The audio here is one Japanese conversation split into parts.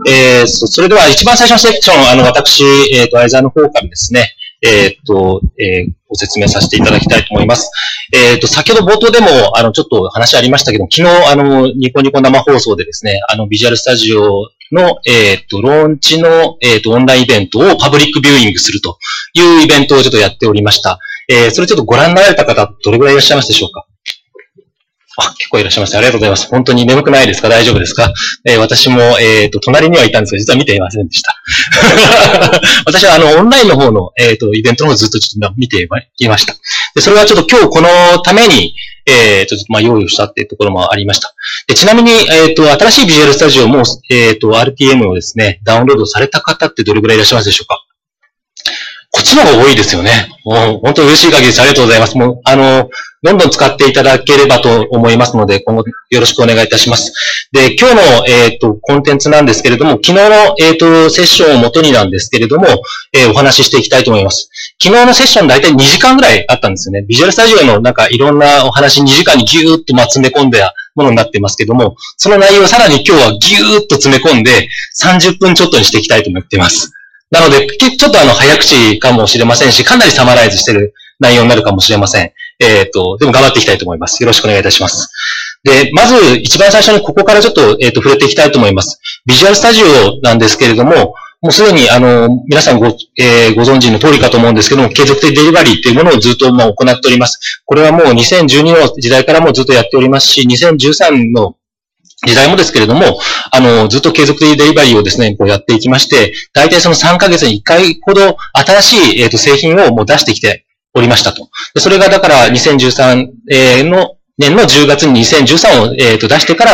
それでは一番最初のセクション、私、相沢の方からですね、ご説明させていただきたいと思います。先ほど冒頭でも、ちょっと話ありましたけど、昨日、ニコニコ生放送でですね、ビジュアルスタジオの、ローンチの、オンラインイベントをパブリックビューイングするというイベントをちょっとやっておりました。それちょっとご覧になられた方、どれぐらいいらっしゃいますでしょうか？結構いらっしゃいます。ありがとうございます。本当に眠くないですか？大丈夫ですか？私も、隣にはいたんですが、実は見ていませんでした。私は、オンラインの方の、イベントの方をずっとちょっと見ていました。で、それはちょっと今日このために、ちょっと用意をしたっていうところもありました。で、ちなみに、新しいビジュアルスタジオも、RTM をですね、ダウンロードされた方ってどれぐらいいらっしゃいますでしょうか？こっちの方が多いですよね。もう本当に嬉しい限りです。ありがとうございます。もう、どんどん使っていただければと思いますので、今後よろしくお願いいたします。で、今日の、コンテンツなんですけれども、昨日の、セッションを元になんですけれども、お話ししていきたいと思います。昨日のセッション大体2時間ぐらいあったんですよね。ビジュアルスタジオのなんかいろんなお話2時間にギューッと詰め込んだものになってますけども、その内容をさらに今日はギューッと詰め込んで30分ちょっとにしていきたいと思っています。なので、ちょっと早口かもしれませんし、かなりサマライズしてる内容になるかもしれません。でも頑張っていきたいと思います。よろしくお願いいたします。で、まず一番最初にここからちょっと、触れていきたいと思います。ビジュアルスタジオなんですけれども、もうすでに皆さんご存知の通りかと思うんですけども、継続的デリバリーっていうものをずっと行っております。これはもう2012の時代からもずっとやっておりますし、2013の時代もですけれども、ずっと継続的デリバリーをですね、こうやっていきまして、大体その3ヶ月に1回ほど新しい、製品をもう出してきておりましたと。でそれがだから2013、の年の10月に2013を、出してから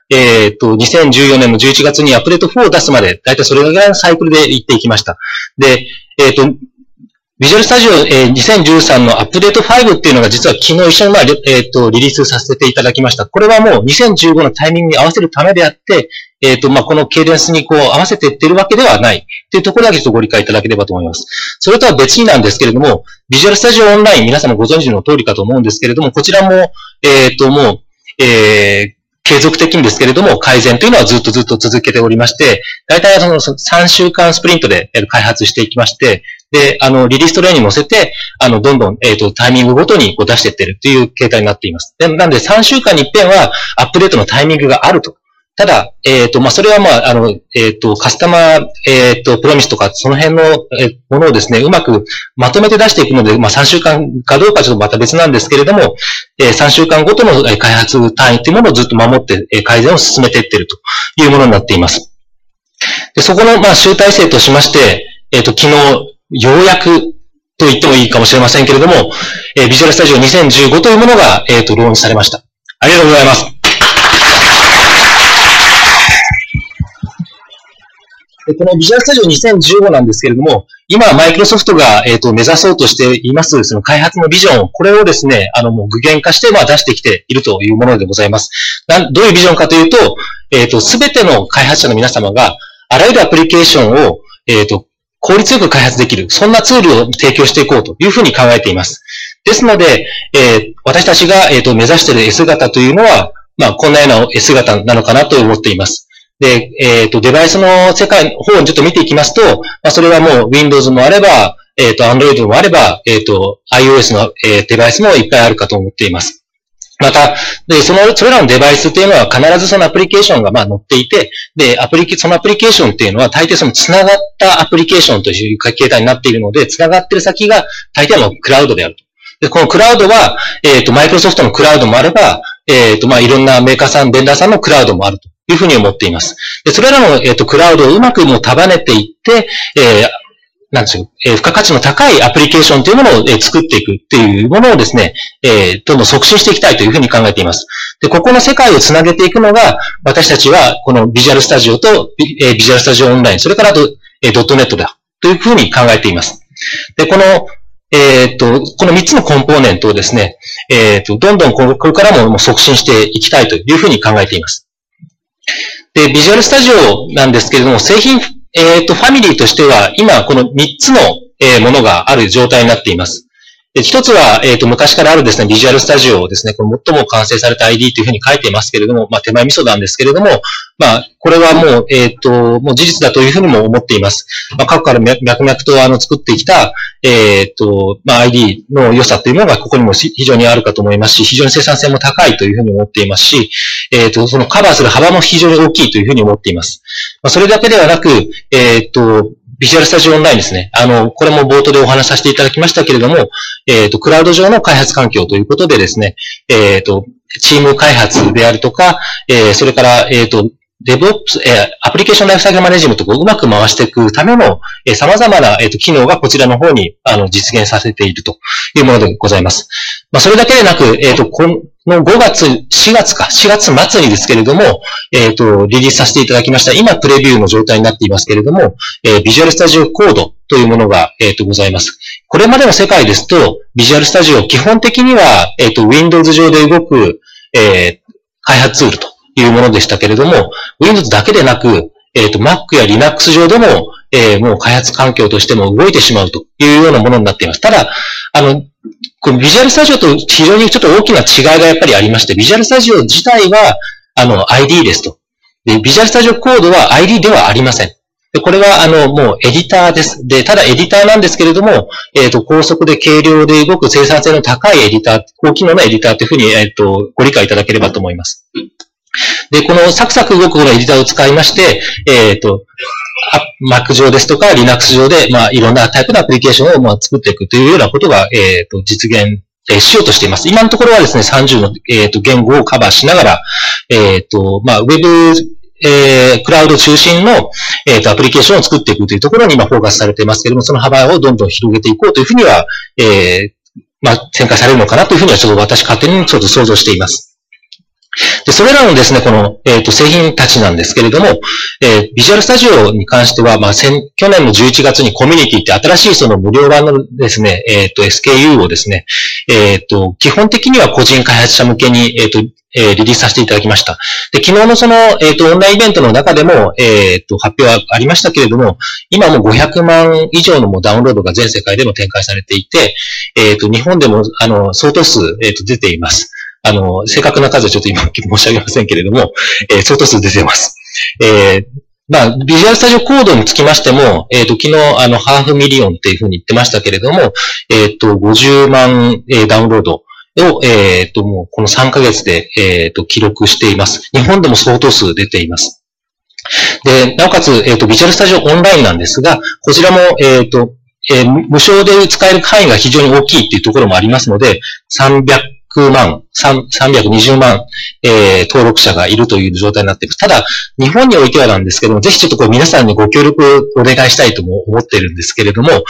、2014年の11月にアップデート4を出すまで、大体それぐらいのサイクルで行っていきました。で、ビジュアルスタジオ、2013のアップデート5っていうのが実は昨日一緒に、リリースさせていただきました。これはもう2015のタイミングに合わせるためであって、このケイデンスにこう合わせていってるわけではないっていうところだけちょっとご理解いただければと思います。それとは別になんですけれども、ビジュアルスタジオオンライン皆様ご存知の通りかと思うんですけれども、こちらも、もう、継続的にですけれども、改善というのはずっと続けておりまして、大体3週間スプリントで開発していきまして、で、リリーストレイに乗せて、どんどん、タイミングごとにこう出していってるという形態になっています。なんで3週間に一遍はアップデートのタイミングがあると。ただ、それはカスタマー、プロミスとか、その辺のものをですね、うまくまとめて出していくので、3週間かどうかちょっとまた別なんですけれども、3週間ごとの開発単位というものをずっと守って、改善を進めていっているというものになっています。で、そこの、集大成としまして、昨日、ようやくと言ってもいいかもしれませんけれども、ビジュアルスタジオ2015というものが、ローンチされました。ありがとうございます。このビジュアルスタジオ2015なんですけれども、今、マイクロソフトが、目指そうとしています、その開発のビジョン、これをですね、もう具現化して、出してきているというものでございます。どういうビジョンかというと、すべての開発者の皆様が、あらゆるアプリケーションを、効率よく開発できる、そんなツールを提供していこうというふうに考えています。ですので、私たちが、目指している S 型というのは、こんなような S 型なのかなと思っています。で、デバイスの世界の方をちょっと見ていきますと、それはもう Windows もあれば、Android もあれば、iOS の、デバイスもいっぱいあるかと思っています。また、で、それらのデバイスっていうのは必ずそのアプリケーションが載っていて、で、そのアプリケーションっていうのは大抵その繋がったアプリケーションという形態になっているので、繋がっている先が大抵のクラウドであると。で、このクラウドは、マイクロソフトのクラウドもあれば、いろんなメーカーさん、ベンダーさんのクラウドもあるというふうに思っています。で、それらの、クラウドをうまくもう束ねていって、なんですよ、付加価値の高いアプリケーションというものを、作っていくっていうものをですね、どんどん促進していきたいというふうに考えています。で、ここの世界をつなげていくのが、私たちは、このビジュアルスタジオと、ビジュアルスタジオオンライン、それからドットネットだ、というふうに考えています。で、この3つのコンポーネントをですね、どんどんこれからも促進していきたいというふうに考えています。で、ビジュアルスタジオなんですけれども、製品、ファミリーとしては、今、この3つの、ものがある状態になっています。 一つは、昔からあるですね、ビジュアルスタジオをですね、この最も完成された ID というふうに書いていますけれども、手前味噌なんですけれども、これはもう、もう事実だというふうにも思っています。過去から脈々と作ってきた、ID の良さというものがここにも非常にあるかと思いますし、非常に生産性も高いというふうに思っていますし、そのカバーする幅も非常に大きいというふうに思っています。それだけではなく、ビジュアルスタジオオンラインですね。これも冒頭でお話しさせていただきましたけれども、クラウド上の開発環境ということでですね、チーム開発であるとか、それから、DevOps、アプリケーションライフサイクルマネジメントをうまく回していくための、様々な、機能がこちらの方に、実現させているというものでございます。それだけでなく、この4月末にですけれども、リリースさせていただきました。今、プレビューの状態になっていますけれども、ビジュアルスタジオコードというものが、ございます。これまでの世界ですと、ビジュアルスタジオ、基本的には、Windows 上で動く、開発ツールというものでしたけれども、Windows だけでなく、Mac や Linux 上でも、もう開発環境としても動いてしまうというようなものになっています。ただ、このビジュアルスタジオと非常にちょっと大きな違いがやっぱりありまして、ビジュアルスタジオ自体は、ID ですと。で、ビジュアルスタジオコードは ID ではありません。で、これは、もうエディターです。で、ただエディターなんですけれども、高速で軽量で動く生産性の高いエディター、高機能なエディターというふうに、ご理解いただければと思います。で、このサクサク動くこのエディターを使いまして、Mac 上ですとか Linux 上で、いろんなタイプのアプリケーションを作っていくというようなことが、実現しようとしています。今のところはですね、30の、言語をカバーしながら、ウェブ、クラウド中心の、アプリケーションを作っていくというところに今フォーカスされていますけれども、その幅をどんどん広げていこうというふうには、展開されるのかなというふうにはちょっと私勝手にちょっと想像しています。で、それらのですね、この、製品たちなんですけれども、ビジュアルスタジオに関しては、去年の11月にコミュニティって新しいその無料版のですね、SKU をですね、基本的には個人開発者向けに、リリースさせていただきました。で、昨日のその、オンラインイベントの中でも、発表はありましたけれども、今も500万以上のもうダウンロードが全世界でも展開されていて、日本でも、相当数、出ています。正確な数はちょっと今申し上げませんけれども、相当数出ています。ビジュアルスタジオコードにつきましても、昨日、500,000っていうふうに言ってましたけれども、50万、ダウンロードを、もうこの3ヶ月で、記録しています。日本でも相当数出ています。で、なおかつ、ビジュアルスタジオオンラインなんですが、こちらも、無償で使える範囲が非常に大きいっていうところもありますので、320万、登録者がいるという状態になっています。ただ、日本においてはなんですけども、ぜひちょっとこう皆さんにご協力をお願いしたいとも思っているんですけれども、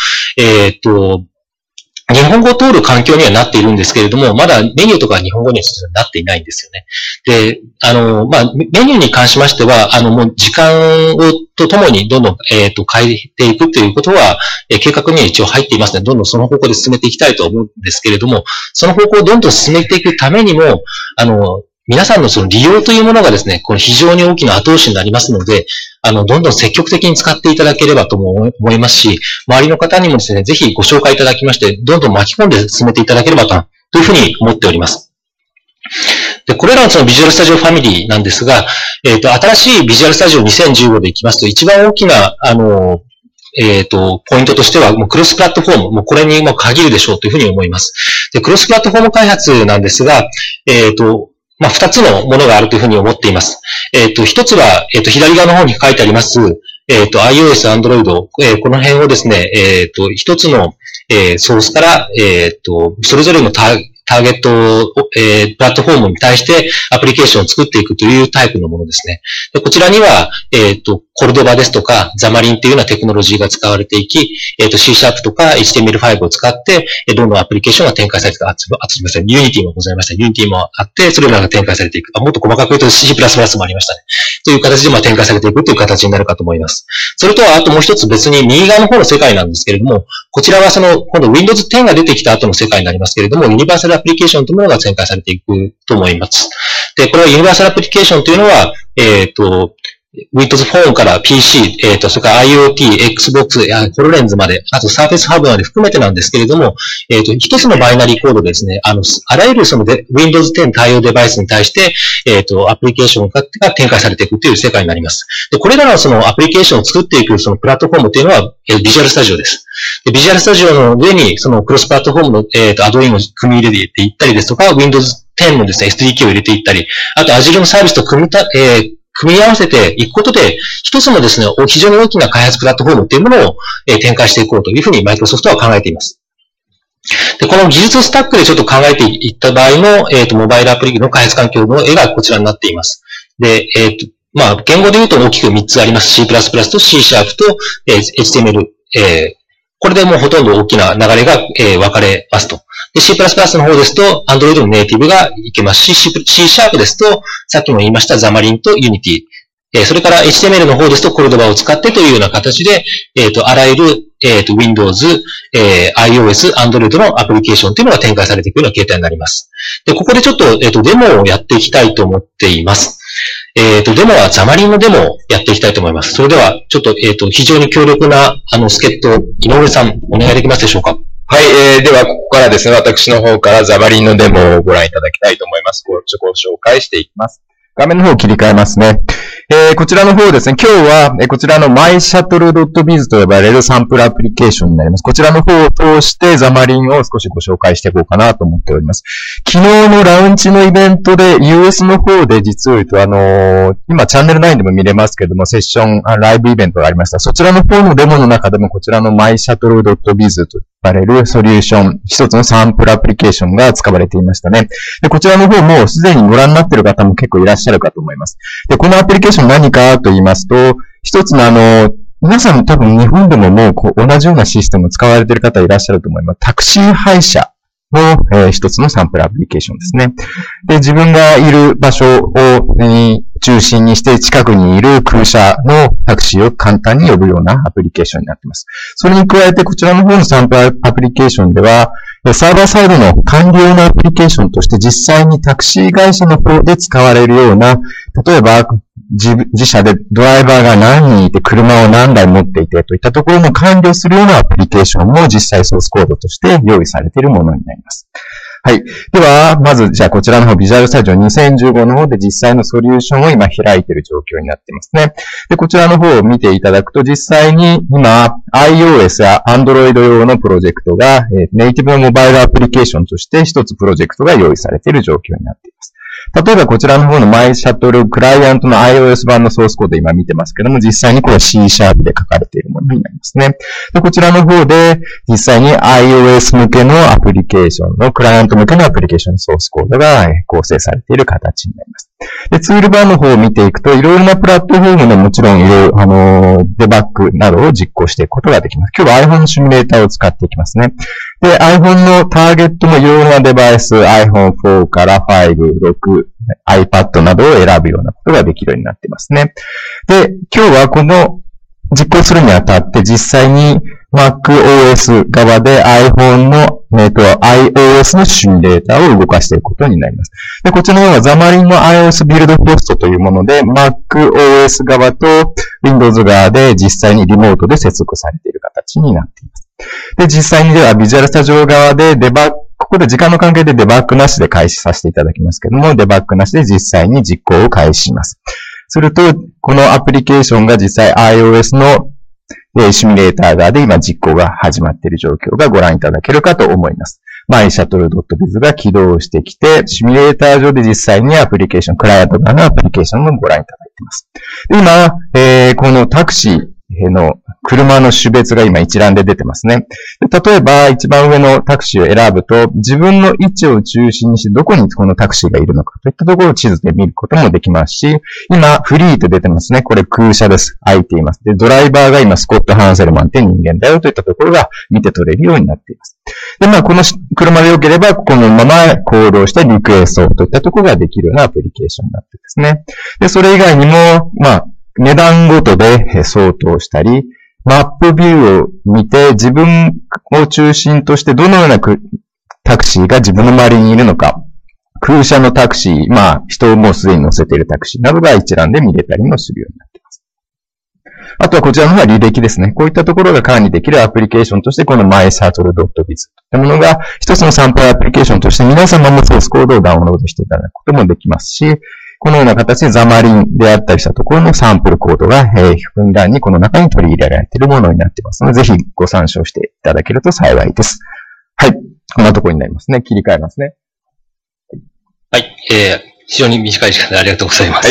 日本語を通る環境にはなっているんですけれども、まだメニューとか日本語にはなっていないんですよね。で、メニューに関しましては、もう時間とともにどんどん、変えていくということは、計画には一応入っていますので、どんどんその方向で進めていきたいと思うんですけれども、その方向をどんどん進めていくためにも、皆さんのその利用というものがですね、これ非常に大きな後押しになりますので、どんどん積極的に使っていただければとも思いますし、周りの方にもですね、ぜひご紹介いただきまして、どんどん巻き込んで進めていただければというふうに思っております。で、これらのそのビジュアルスタジオファミリーなんですが、新しいビジュアルスタジオ2015でいきますと、一番大きな、ポイントとしては、もうクロスプラットフォーム、もうこれにも限るでしょうというふうに思います。で、クロスプラットフォーム開発なんですが、二つのものがあるというふうに思っています。一つは、左側の方に書いてあります、iOS、Android、この辺をですね、一つの、ソースから、それぞれのターゲット、プラットフォームに対してアプリケーションを作っていくというタイプのものですね。でこちらには、コルドバですとか、ザマリンというようなテクノロジーが使われていき、C シャープとか HTML5 を使って、どんどんアプリケーションが展開されていく。すみません。ユニティもございました。ユニティもあって、それらが展開されていく。もっと細かく言うと C++ もありましたね。という形で展開されていくという形になるかと思います。それとは、あともう一つ別に右側の方の世界なんですけれども、こちらは今度 Windows 10が出てきた後の世界になりますけれども、ユニバーサルアプリケーションというものが展開されていくと思います。で、これはユニバーサルアプリケーションというのは、 Windows Phone から PC、それから IoT、Xbox、HoloLens まで、あと Surface Hub まで含めてなんですけれども、一つのバイナリーコードでですね、あらゆるそのWindows 10対応デバイスに対して、アプリケーションが展開されていくという世界になります。で、これらのそのアプリケーションを作っていくそのプラットフォームというのは、Visual Studio です。で、Visual Studio の上に、そのクロスプラットフォームの、アドインを組み入れていったりですとか、Windows 10のですね、SDK を入れていったり、あと Azure のサービスと組み合わせていくことで、一つのですね、非常に大きな開発プラットフォームというものを展開していこうというふうにマイクロソフトは考えています。で、この技術スタックでちょっと考えていった場合の、モバイルアプリの開発環境の絵がこちらになっています。で、言語で言うと大きく3つあります。C++ と C# と、HTML。これでもうほとんど大きな流れが、分かれますと。で、C++ の方ですと、Android のネイティブがいけますし、C# ですと、さっきも言いました Xamarin と Unity。それから HTML の方ですと、Cordova を使ってというような形で、あらゆる、Windows、iOS、Android のアプリケーションというのが展開されていくような形態になります。で、ここでちょっと、デモをやっていきたいと思っています。デモはXamarinのデモをやっていきたいと思います。それでは、ちょっと、非常に強力な、助っ人、井上さん、お願いできますでしょうか。 はい、では、ここからですね、私の方からXamarinのデモをご覧いただきたいと思います。ご紹介していきます。画面の方を切り替えますね。こちらの方ですね、今日は、こちらの myshuttle.biz と呼ばれるサンプルアプリケーションになります。こちらの方を通してXamarinを少しご紹介していこうかなと思っております。昨日のラウンチのイベントで US の方で実を言うと今チャンネル9でも見れますけども、セッション、ライブイベントがありました。そちらの方のデモの中でもこちらの myshuttle.biz と呼ばれるソリューション、一つのサンプルアプリケーションが使われていましたね。で、こちらの方もすでにご覧になっている方も結構いらっしゃるかと思います。で、このアプリケーション何かと言いますと、一つの皆さん多分日本でももう同じようなシステムを使われている方いらっしゃると思います。タクシー配車の、一つのサンプルアプリケーションですね。で、自分がいる場所を、中心にして近くにいる空車のタクシーを簡単に呼ぶようなアプリケーションになっています。それに加えてこちらの方のサンプルアプリケーションでは、サーバーサイドの完了のアプリケーションとして実際にタクシー会社の方で使われるような、例えば自社でドライバーが何人いて車を何台持っていてといったところの完了するようなアプリケーションも実際ソースコードとして用意されているものになります。はい。では、まず、じゃあこちらの方、ビジュアルスタジオ2015の方で実際のソリューションを今開いている状況になっていますね。で、こちらの方を見ていただくと、実際に今、iOS や Android 用のプロジェクトが、ネイティブのモバイルアプリケーションとして一つプロジェクトが用意されている状況になっています。例えばこちらの方の MyShuttle クライアントの iOS 版のソースコード今見てますけども、実際にこれは C# で書かれているものになりますね。で、こちらの方で実際に iOS 向けのアプリケーションのクライアント向けのアプリケーションのソースコードが構成されている形になります。で、ツールバーの方を見ていくと、いろいろなプラットフォームのもちろんいろいろ、デバッグなどを実行していくことができます。今日は iPhone のシミュレーターを使っていきますね。で、iPhone のターゲットもいろいろなデバイス、iPhone 4から5、6、iPad などを選ぶようなことができるようになっていますね。で、今日はこの実行するにあたって実際に MacOS 側で iPhone の、iOS のシミュレーターを動かしていくことになります。で、こちらの方はXamarinの iOS ビルドホストというもので MacOS 側と Windows 側で実際にリモートで接続されている形になっています。で、実際にでは Visual Studio 側でここで時間の関係でデバッグなしで開始させていただきますけども、デバッグなしで実際に実行を開始します。すると、このアプリケーションが実際 iOS のシミュレーター側で今実行が始まっている状況がご覧いただけるかと思います。myshuttle.biz が起動してきて、シミュレーター上で実際にアプリケーション、クライアント側のアプリケーションもご覧いただいています。で今、このタクシーの車の種別が今一覧で出てますね。例えば一番上のタクシーを選ぶと自分の位置を中心にしてどこにこのタクシーがいるのかといったところを地図で見ることもできますし、今フリーと出てますね。これ空車です。空いています。で、ドライバーが今スコット・ハンセルマンって人間だよといったところが見て取れるようになっています。で、この車で良ければこのまま行動してリクエストといったところができるようなアプリケーションになってですね。で、それ以外にも、値段ごとで相当したり、マップビューを見て自分を中心としてどのようなタクシーが自分の周りにいるのか、空車のタクシー、人をもうすでに乗せているタクシーなどが一覧で見れたりもするようになっています。 あとはこちらの方は履歴ですね。こういったところが管理できるアプリケーションとして、この myshuttle.biz といったものが、一つのサンプルアプリケーションとして皆様もソースコードをダウンロードしていただくこともできますし、このような形でザマリンであったりしたところのサンプルコードが、ふんだんにこの中に取り入れられているものになっていますので、ぜひご参照していただけると幸いです。はい。こんなところになりますね。切り替えますね。 はい。非常に短い時間でありがとうございます。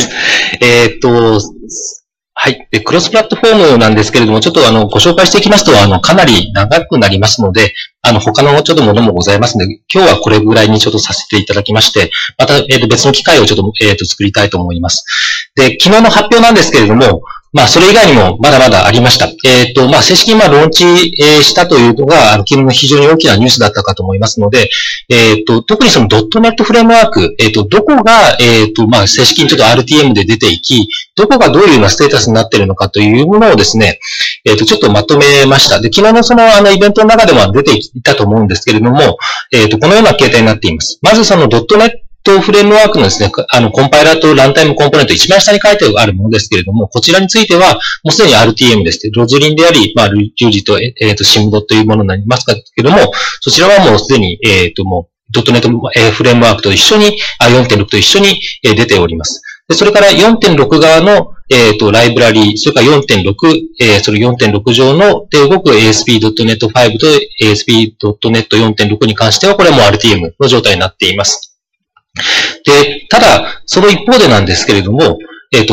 はい。で、クロスプラットフォームなんですけれども、ちょっとご紹介していきますと、かなり長くなりますので、他のちょっとものもございますので、今日はこれぐらいにちょっとさせていただきまして、また、別の機会をちょっと、作りたいと思います。で、昨日の発表なんですけれども、まあ、それ以外にもまだまだありました。まあ、正式にローンチ、したというのが、昨日の非常に大きなニュースだったかと思いますので、特にその .NET フレームワーク、どこが、まあ、正式にちょっと RTM で出ていき、どこがどういうようなステータスになっているのかというものをですね、ちょっとまとめました。で、昨日のその、イベントの中でも出ていたと思うんですけれども、このような形態になっています。まずその .NETフレームワークのですね、コンパイラーとランタイムコンポーネント、一番下に書いてあるものですけれども、こちらについては、もうすでに RTM ですね。ロジリンであり、まあ、リュージと、シムドというものになりますけれども、そちらはもうすでに、もう、.NET フレームワークと一緒に、4.6 と一緒に出ております。で、それから 4.6 側の、ライブラリー、それから 4.6、それ 4.6 上ので動く ASP.NET 5と ASP.NET 4.6 に関しては、これも RTM の状態になっています。で、ただ、その一方でなんですけれども、.NET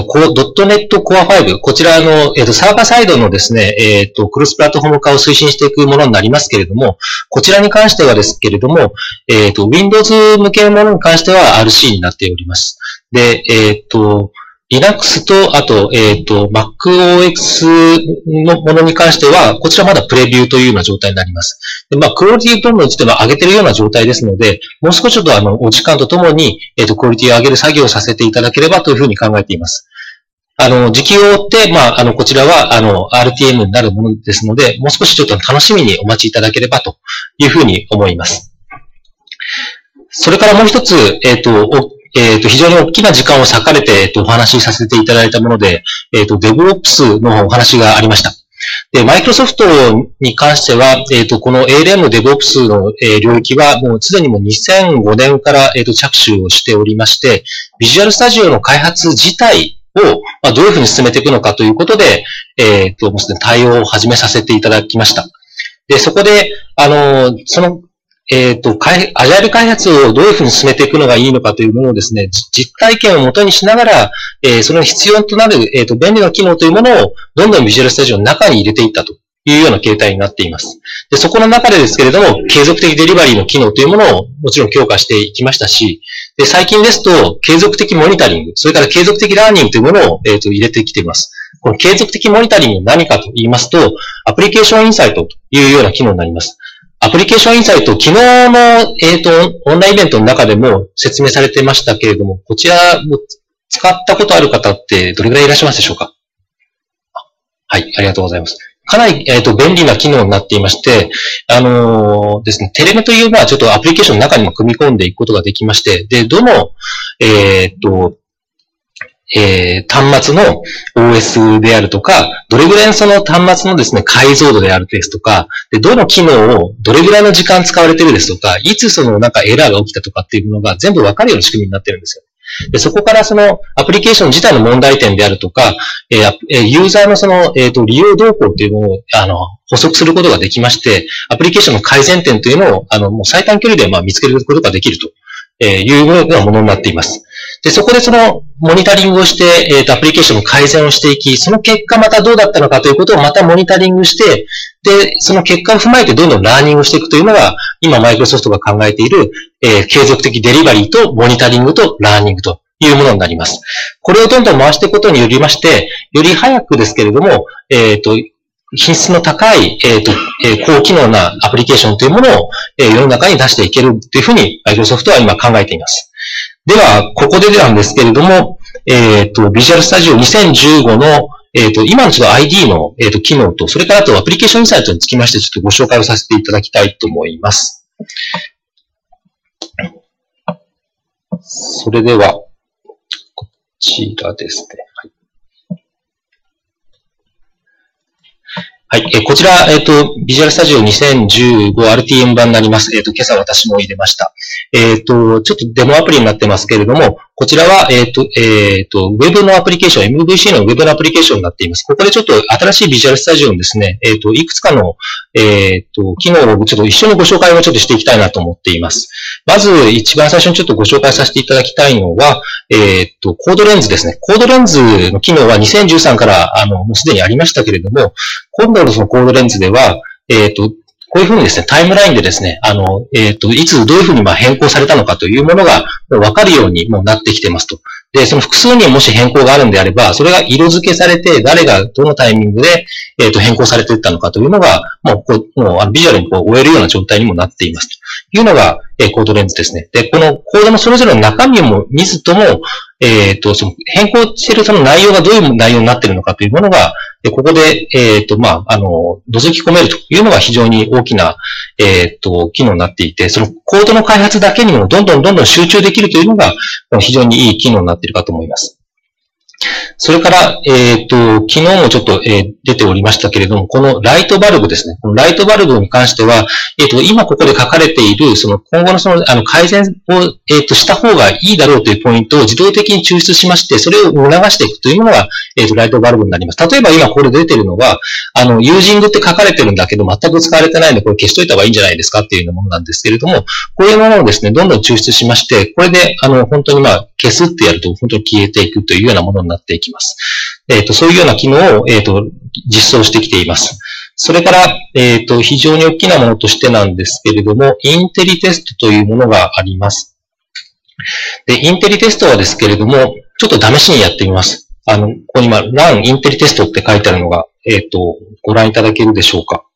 Core 5、こちらの、サーバーサイドのですね、クロスプラットフォーム化を推進していくものになりますけれども、こちらに関してはですけれども、Windows 向けのものに関しては RC になっております。で、Linux と、あと、MacOS のものに関しては、こちらまだプレビューというような状態になります。で、まあ、クオリティどんどんつっても上げてるような状態ですので、もう少しちょっとお時間とともに、クオリティを上げる作業をさせていただければというふうに考えています。時期を追って、まあ、こちらは、RTM になるものですので、もう少しちょっと楽しみにお待ちいただければというふうに思います。それからもう一つ、非常に大きな時間を割かれて、お話しさせていただいたもので、DevOps のお話がありました。で、マイクロソフトに関しては、この ALM DevOps の、領域は、もうすでにもう2005年から、着手をしておりまして、ビジュアルスタジオの開発自体を、まあ、どういうふうに進めていくのかということで、もうすでに対応を始めさせていただきました。で、そこで、その、アジャイル開発をどういうふうに進めていくのがいいのかというものをですね、実体験をもとにしながら、その必要となる、便利な機能というものをどんどんビジュアルスタジオの中に入れていったというような形態になっています。で、そこの中でですけれども、継続的デリバリーの機能というものをもちろん強化していきましたし、で、最近ですと、継続的モニタリング、それから継続的ラーニングというものを、入れてきています。この継続的モニタリングは何かと言いますと、アプリケーションインサイトというような機能になります。アプリケーションインサイト、昨日の、オンラインイベントの中でも説明されてましたけれども、こちらを使ったことある方ってどれくらいいらっしゃいますでしょうか？はい、ありがとうございます。かなり、便利な機能になっていまして、ですね、テレメというのはちょっとアプリケーションの中にも組み込んでいくことができまして、で、どの、端末の OS であるとか、どれぐらいのその端末のですね、解像度であるですとか、で、どの機能をどれぐらいの時間使われているですとか、いつそのなんかエラーが起きたとかっていうのが全部わかるような仕組みになってるんですよ。で、そこからそのアプリケーション自体の問題点であるとか、ユーザーのその、利用動向っていうのを、補足することができまして、アプリケーションの改善点というのを、もう最短距離で見つけることができると。いうようなものになっています。で、そこでそのモニタリングをして、アプリケーションの改善をしていき、その結果またどうだったのかということをまたモニタリングして、で、その結果を踏まえてどんどんラーニングしていくというのが、今マイクロソフトが考えている、継続的デリバリーとモニタリングとラーニングというものになります。これをどんどん回していくことによりまして、より早くですけれども、品質の高い、高機能なアプリケーションというものを、世の中に出していけるというふうに、マイクロソフトは今考えています。では、ここでなんですけれども、ビジュアルスタジオ2015の、今のちょっと ID の、機能と、それからあとアプリケーションインサイトにつきまして、ちょっとご紹介をさせていただきたいと思います。それでは、こちらですね。はい。 はい。こちら、ビジュアルスタジオ 2015RTM 版になります。今朝私も入れました。ちょっとデモアプリになってますけれども、こちらは、ウェブのアプリケーション、MVC のウェブのアプリケーションになっています。ここでちょっと新しいビジュアルスタジオのですね、いくつかの、機能をちょっと一緒にご紹介をちょっとしていきたいなと思っています。まず、一番最初にちょっとご紹介させていただきたいのは、コードレンズですね。コードレンズの機能は2013から、もうすでにありましたけれども、今度のそのコードレンズでは、こういうふうにですね、タイムラインでですね、いつどういうふうに変更されたのかというものがわかるようにもうなってきてますと。で、その複数にもし変更があるんであれば、それが色付けされて、誰がどのタイミングで、変更されていったのかというのが、もうビジュアルに追えるような状態にもなっていますというのが、コードレンズですね。で、このコードのそれぞれの中身も見ずとも、その変更しているその内容がどういう内容になっているのかというものが、ここで、覗き込めるというのが非常に大きな、機能になっていて、そのコードの開発だけにもどんどん集中できるというのが、非常にいい機能になっているかと思います。それから、昨日もちょっと、出ておりましたけれども、このライトバルブですね。このライトバルブに関しては、今ここで書かれている、その今後のその、改善を、した方がいいだろうというポイントを自動的に抽出しまして、それを促していくというものが、ライトバルブになります。例えば今これ出ているのは、ユージングって書かれてるんだけど、全く使われてないので、これ消しといた方がいいんじゃないですかっていうようなものなんですけれども、こういうものをですね、どんどん抽出しまして、これで、本当に消すってやると、本当に消えていくというようなものになっていきます。そういうような機能を、実装してきています。それから、非常に大きなものとしてなんですけれども、インテリテストというものがあります。で、インテリテストはですけれども、ちょっと試しにやってみます。ここに今、run インテリテストって書いてあるのが、ご覧いただけるでしょうか。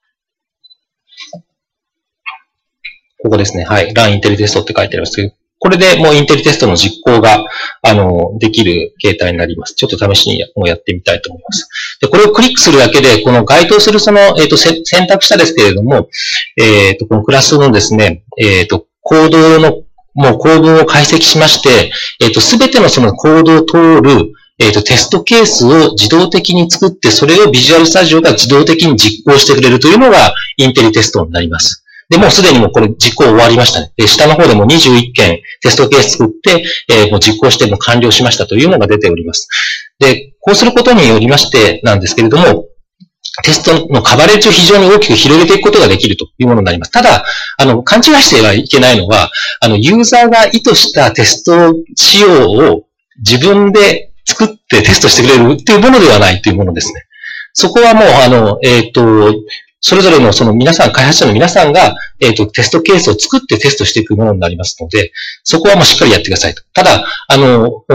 ここですね。はい。run インテリテストって書いてありますけど、これでもうインテリテストの実行が、できる形態になります。ちょっと試しにもうやってみたいと思います。で、これをクリックするだけで、この該当するその、選択したですけれども、このクラスのですね、コードの、もう構文を解析しまして、すべてのそのコードを通る、テストケースを自動的に作って、それをビジュアルスタジオが自動的に実行してくれるというのが、インテリテストになります。で、もうすでにもうこれ実行終わりましたね。で、下の方でも21件テストケース作って、もう実行しても完了しましたというのが出ております。で、こうすることによりましてなんですけれども、テストのカバレッジを非常に大きく広げていくことができるというものになります。ただ、勘違いしてはいけないのは、ユーザーが意図したテスト仕様を自分で作ってテストしてくれるっていうものではないというものですね。そこはもう、それぞれのその皆さん、開発者の皆さんが、テストケースを作ってテストしていくものになりますので、そこはもうしっかりやってくださいと。ただ、ただ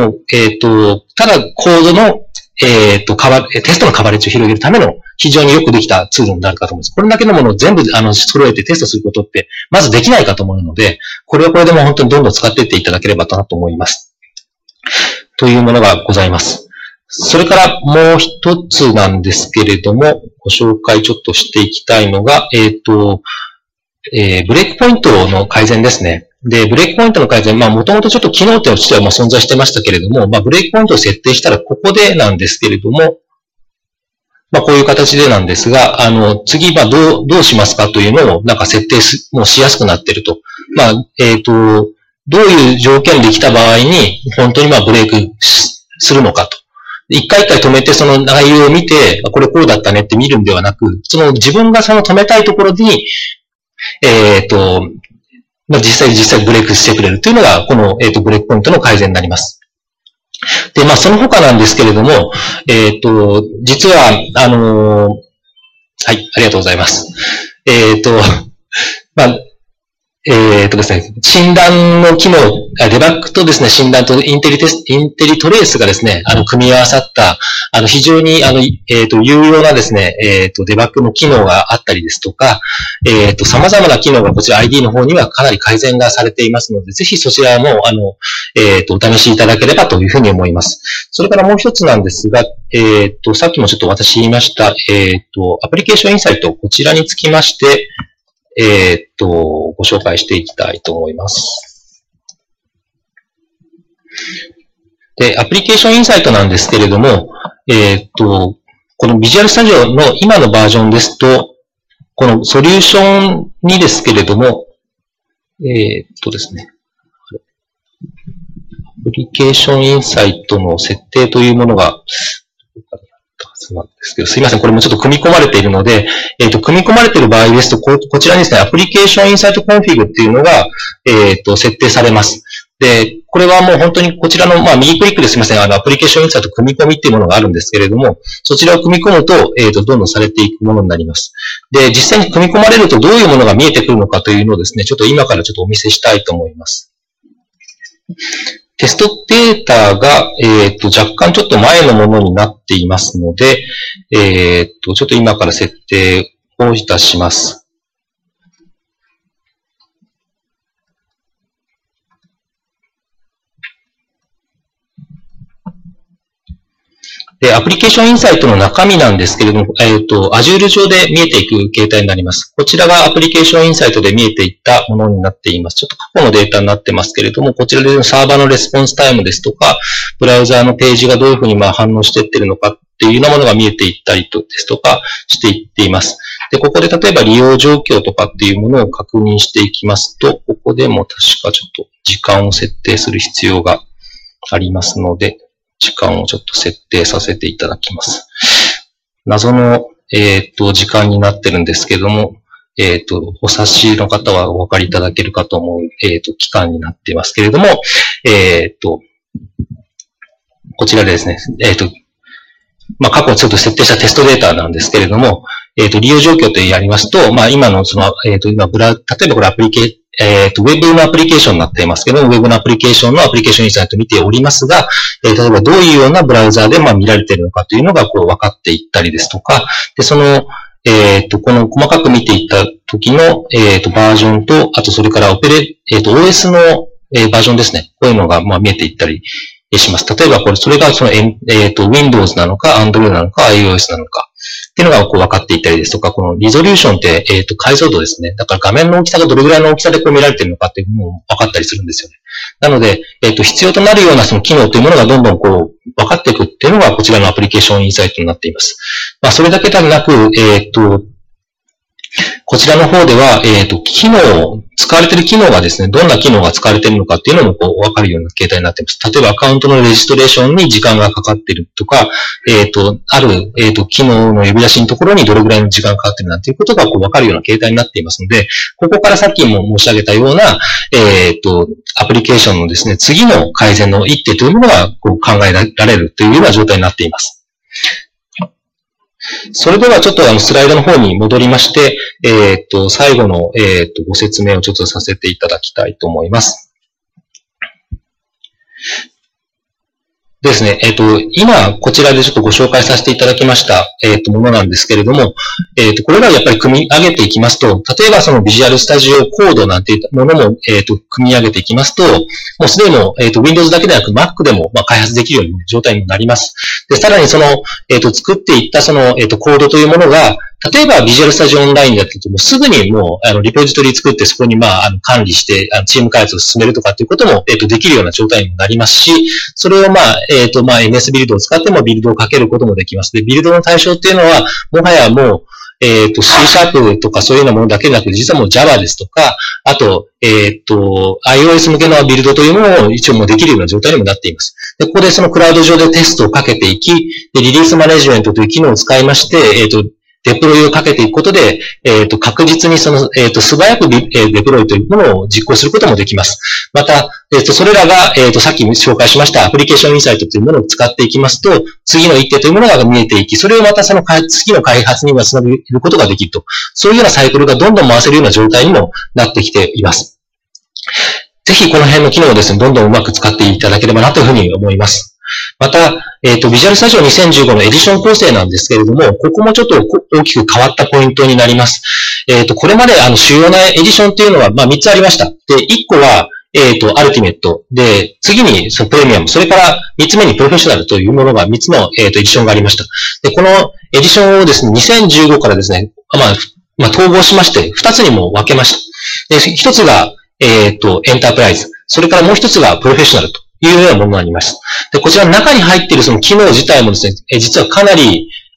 コードの、テストのカバレッジを広げるための非常によくできたツールになるかと思います。これだけのものを全部、揃えてテストすることって、まずできないかと思うので、これはこれでも本当にどんどん使っていっていただければなと思います。というものがございます。それからもう一つなんですけれども、ご紹介ちょっとしていきたいのが、ブレイクポイントの改善ですね。で、ブレイクポイントの改善、もともとちょっと機能点としては存在してましたけれども、ブレイクポイントを設定したらここでなんですけれども、こういう形でなんですが、次、どうしますかというのを設定もしやすくなっていると。どういう条件で来た場合に、本当にブレイクするのかと。一回一回止めてその内容を見て、これこうだったねって見るんではなく、その自分がその止めたいところに、実際ブレイクしてくれるというのが、この、ブレイクポイントの改善になります。で、その他なんですけれども、実は、はい、ありがとうございます。ですね、診断の機能、デバッグとですね、診断とインテリトレースがですね、組み合わさった、非常に、有用なですね、デバッグの機能があったりですとか、様々な機能がこちら ID の方にはかなり改善がされていますので、ぜひそちらも、お試しいただければというふうに思います。それからもう一つなんですが、さっきもちょっと私言いました、アプリケーションインサイト、こちらにつきまして、ご紹介していきたいと思います。で、アプリケーションインサイトなんですけれども、 このビジュアルスタジオの今のバージョンですと、このソリューションにですけれども、ですね。アプリケーションインサイトの設定というものが、どこかにあったはずなんですけど、すいません。これもちょっと組み込まれているので、組み込まれている場合ですと、こちらにですね、アプリケーションインサイトコンフィグっていうのが、設定されます。で、これはもう本当にこちらの、右クリックですいません。アプリケーションインサイト組み込みっていうものがあるんですけれども、そちらを組み込むと、どんどんされていくものになります。で、実際に組み込まれるとどういうものが見えてくるのかというのをですね、ちょっと今からちょっとお見せしたいと思います。テストデータが、若干ちょっと前のものになっていますので、ちょっと今から設定をいたします。で、アプリケーションインサイトの中身なんですけれども、Azure 上で見えていく形態になります。こちらがアプリケーションインサイトで見えていったものになっています。ちょっと過去のデータになってますけれども、こちらでサーバーのレスポンスタイムですとか、ブラウザーのページがどういうふうに反応していっているのかっていうようなものが見えていったりですとかしていっています。で、ここで例えば利用状況とかっていうものを確認していきますと、ここでも確かちょっと時間を設定する必要がありますので、時間をちょっと設定させていただきます。謎の、時間になってるんですけども、お察しの方はお分かりいただけるかと思う、期間になっていますけれども、こちらでですね、過去ちょっと設定したテストデータなんですけれども、利用状況とやりますと、今のその、例えばこれウェブのアプリケーションになっていますけども、ウェブのアプリケーションのアプリケーションインサイトを見ておりますが、例えばどういうようなブラウザーで見られているのかというのがこう分かっていったりですとか、で、その、この細かく見ていった時の、バージョンと、あとそれからOS の、バージョンですね。こういうのが見えていったりします。例えばそれがその、Windows なのか、Android なのか、iOS なのか。っていうのがこう分かっていたりですとか、このリゾリューションって、解像度ですね。だから画面の大きさがどれぐらいの大きさでこう見られているのかっていうのも分かったりするんですよね。なので、必要となるようなその機能というものがどんどんこう分かっていくっていうのがこちらのアプリケーションインサイトになっています。それだけではなく、こちらの方では、使われている機能がですね、どんな機能が使われているのかっていうのもこう分かるような形態になっています。例えばアカウントのレジストレーションに時間がかかっているとか、ある、機能の呼び出しのところにどれぐらいの時間がかかっているなんていうことがこう分かるような形態になっていますので、ここからさっきも申し上げたような、アプリケーションのですね、次の改善の一手というものがこう考えられるというような状態になっています。それではちょっとスライドの方に戻りまして、最後の、ご説明をちょっとさせていただきたいと思います。ですね、今、こちらでちょっとご紹介させていただきました、ものなんですけれども、これらをやっぱり組み上げていきますと、例えばそのビジュアルスタジオコードなんていうものも、組み上げていきますと、もうすでにWindows だけでなく Mac でも、開発できるような状態になります。で、さらにその、作っていったその、コードというものが、例えばビジュアルスタジオオンラインだともうすぐにもう、リポジトリ作ってそこに管理して、チーム開発を進めるとかっていうことも、できるような状態にもなりますし、それをMS ビルドを使ってもビルドをかけることもできます。で、ビルドの対象っていうのは、もはやもう、C# とかそういうようなものだけでなく、実はもう Java ですとか、あと、iOS 向けのビルドというものを一応もうできるような状態にもなっています。で、ここでそのクラウド上でテストをかけていき、で、リリースマネジメントという機能を使いまして、デプロイをかけていくことで、確実にその、素早くデプロイというものを実行することもできます。また、それらが、さっき紹介しましたアプリケーションインサイトというものを使っていきますと、次の一手というものが見えていき、それをまたその次の開発にはつなげることができると。そういうようなサイクルがどんどん回せるような状態にもなってきています。ぜひこの辺の機能をですね、どんどんうまく使っていただければなというふうに思います。また、ビジュアルスタジオ2015のエディション構成なんですけれども、ここもちょっと大きく変わったポイントになります。これまで主要なエディションっていうのは、3つありました。で、1個は、アルティメット。で、次に、プレミアム。それから、3つ目にプロフェッショナルというものが3つの、エディションがありました。で、このエディションをですね、2015からですね、統合しまして、2つにも分けました。で、1つが、エンタープライズ。それからもう1つがプロフェッショナルというようなものになります。で、こちらの中に入っているその機能自体もですね、実はかなり、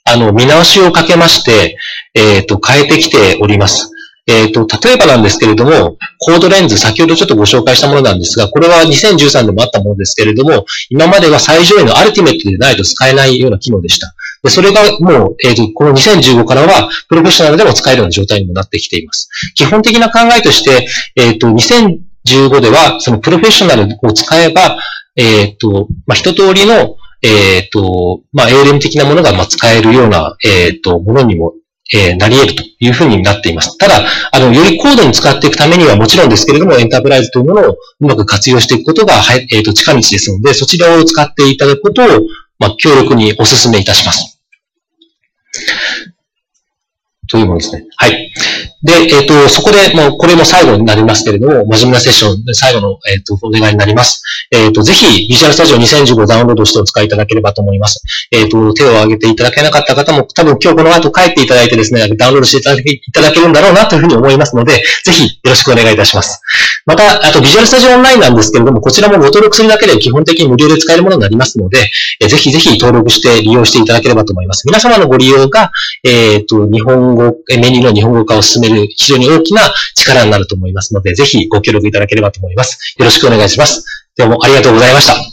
見直しをかけまして、変えてきております。例えばなんですけれども、コードレンズ、先ほどちょっとご紹介したものなんですが、これは2013でもあったものですけれども、今までは最上位のアルティメットでないと使えないような機能でした。で、それがもう、この2015からは、プロフェッショナルでも使えるような状態にもなってきています。基本的な考えとして、2015では、そのプロフェッショナルを使えば、一通りの、ALM 的なものが使えるような、ものにも、なり得るというふうになっています。ただ、より高度に使っていくためにはもちろんですけれども、エンタープライズというものをうまく活用していくことが、近道ですので、そちらを使っていただくことを、強力にお勧めいたします。というものですね。はい。で、そこで、もう、これも最後になりますけれども、真面目なセッション、最後の、お願いになります。ぜひ、ビジュアルスタジオ2015ダウンロードしてお使いいただければと思います。手を挙げていただけなかった方も、多分今日この後帰っていただいてですね、ダウンロードしていただけるんだろうなというふうに思いますので、ぜひ、よろしくお願いいたします。また、あと、ビジュアルスタジオオンラインなんですけれども、こちらもご登録するだけで基本的に無料で使えるものになりますので、ぜひぜひ登録して利用していただければと思います。皆様のご利用が、日本語、メニューの日本語化を進める非常に大きな力になると思いますので、ぜひご協力いただければと思います。よろしくお願いします。どうもありがとうございました。